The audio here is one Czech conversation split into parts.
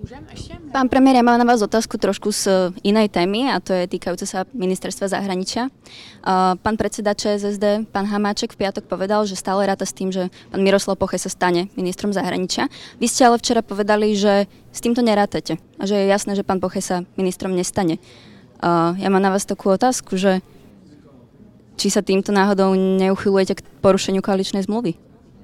Pán premiér, ja mám na vás otázku trošku z inej témy a to je týkajúce sa ministerstva zahraničia. Pán predseda ČSSD, pán Hamáček v piatok povedal, že stále ráta s tým, že pán Miroslav Poche sa stane ministrom zahraničia. Vy ste ale včera povedali, že s týmto nerátate a že je jasné, že pán Poche sa ministrom nestane. Ja mám na vás takú otázku, že či sa týmto náhodou neuchylujete k porušeniu koaličnej zmluvy?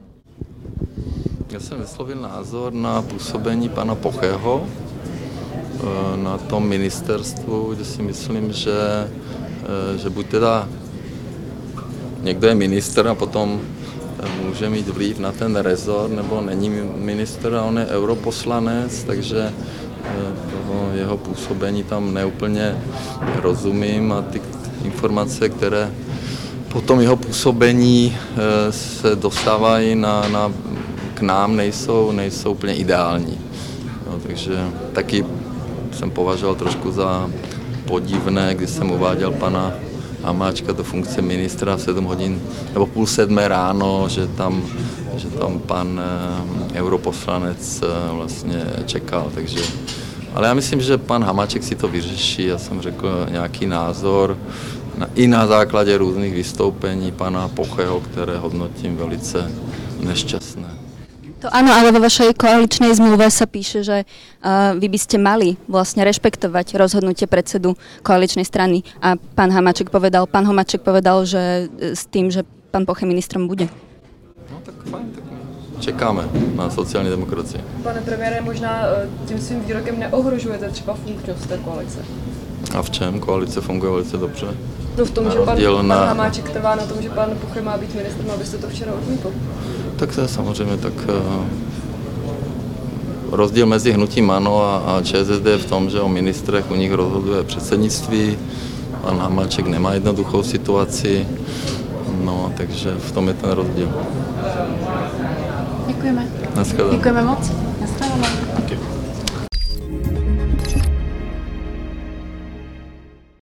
Já jsem vyslovil názor na působení pana Pocheho na tom ministerstvu, kde si myslím, že buď teda někdo je minister a potom může mít vliv na ten rezort, nebo není minister a on je europoslanec, takže toho jeho působení tam neúplně rozumím a ty informace, které po tom jeho působení se dostávají k nám, nejsou úplně ideální. No, takže taky jsem považoval trošku za podivné, když jsem uváděl pana Hamáčka do funkce ministra v 7 hodin nebo půl 7 ráno, že tam pan europoslanec vlastně čekal. Takže, ale já myslím, že pan Hamáček si to vyřeší. Já jsem řekl nějaký názor i na základě různých vystoupení pana Pocheho, které hodnotím velice nešťastné. To áno, ale vo vašej koaličnej zmluve sa píše, že vy by ste mali vlastne rešpektovať rozhodnutie predsedu koaličnej strany a pán Hamáček povedal, že s tým, že pán Poche ministrom bude. No tak fajn, tak čekáme na sociální demokracii. Pane premiére, možná tím svým výrokem neohrožujete třeba funkčnost té koalice? A v čem? Koalice funguje velice dobře. No v tom, že pan Hamáček trvá na tom, že pan Poche má být ministrem, abyste to včera odmítl. Tak to je samozřejmě tak rozdíl mezi hnutím ANO a ČSSD je v tom, že o ministrech u nich rozhoduje předsednictví. Pan Hamáček nemá jednoduchou situaci, no takže v tom je ten rozdíl. Děkujeme. Naschledanou. Děkujeme moc. Naschledanou.